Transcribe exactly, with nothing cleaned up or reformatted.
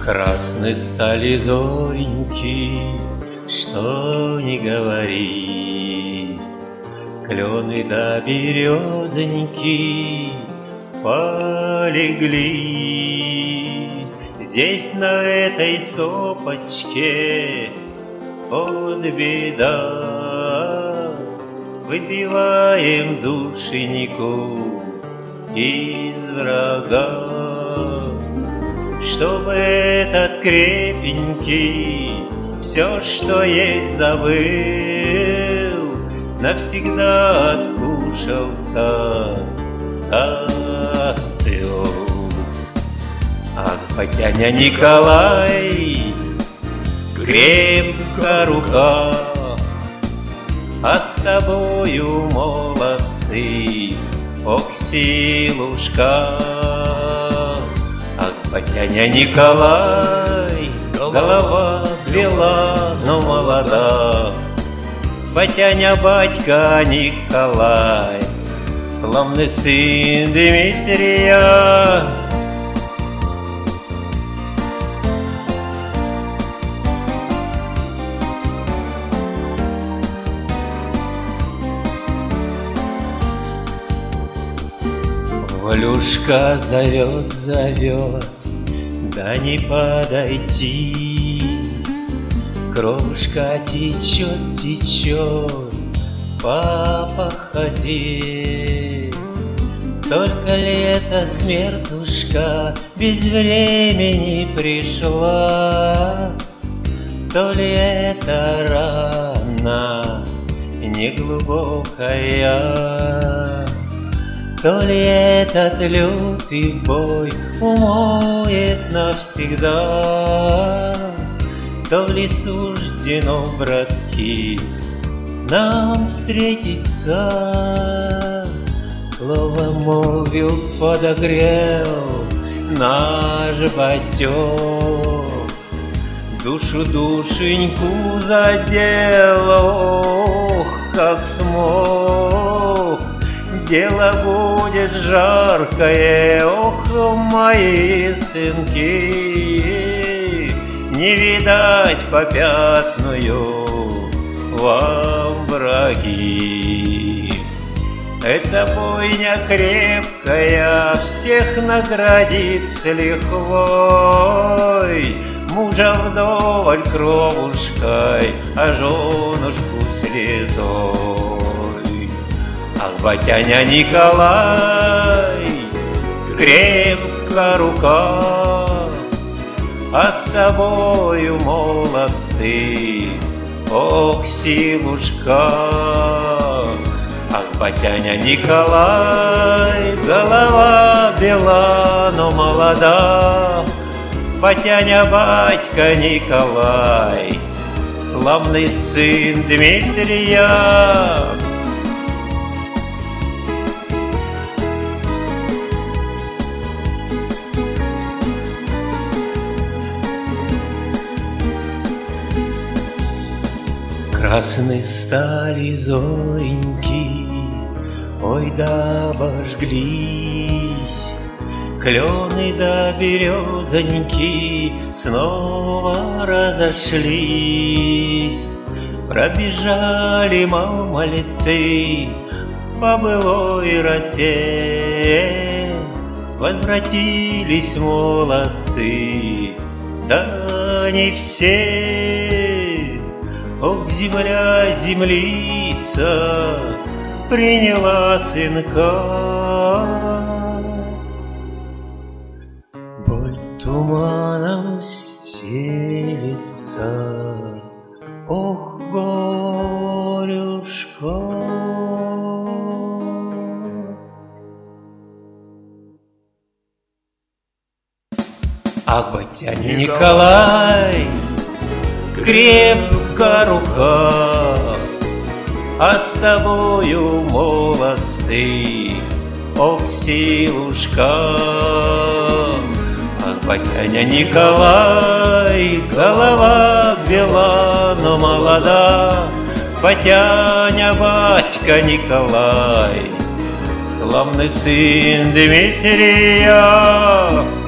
Красны стали зореньки, что не говори, клены да березоньки полегли. Здесь, на этой сопочке, вот беда, выбиваем душеньку из врага. Чтобы этот крепенький все, что есть, забыл, навсегда откушался, остыл. Ах, батяня Николай, крепко рука, а с тобою молодцы, ох, силушка. Ах, батяня Николай, голова бела, но молода. Батяня батька Николай, славный сын Дмитрия. Валюшка зовет, зовет, да не подойти. Кровушка течет, течет по пахоте. Только лето, смертушка, без времени пришла. То ли это рана неглубокая, то ли этот лютый бой умоет навсегда, то ли суждено, братки, нам встретиться. Слово молвил, подогрел наш батек, душу душеньку задел, ох, как смог. Дело будет жаркое, ох, мои сынки, не видать попятную вам враги. Эта бойня крепкая всех наградит с лихвой, мужа вдоволь кровушкой, а женушку слезой. Ах, батяня Николай, крепко рука, а с тобою молодцы, ох, силушка. Ах, батяня Николай, голова бела, но молода. Батяня батька Николай, славный сын Дмитрия. Красны стали зореньки, ой, да обожглись, клены да березоньки снова разошлись. Пробежали мамалицы по былой росе, возвратились молодцы, да не все. Ох, земля, землица приняла сынка, боль туманом стелится, ох, горюшка. Ах, батяня Николай, крепко рука, а с тобою молодцы, ох, силушка. Ах, батяня Николай, голова бела, но молода. Батяня батька Николай, славный сын Дмитрия.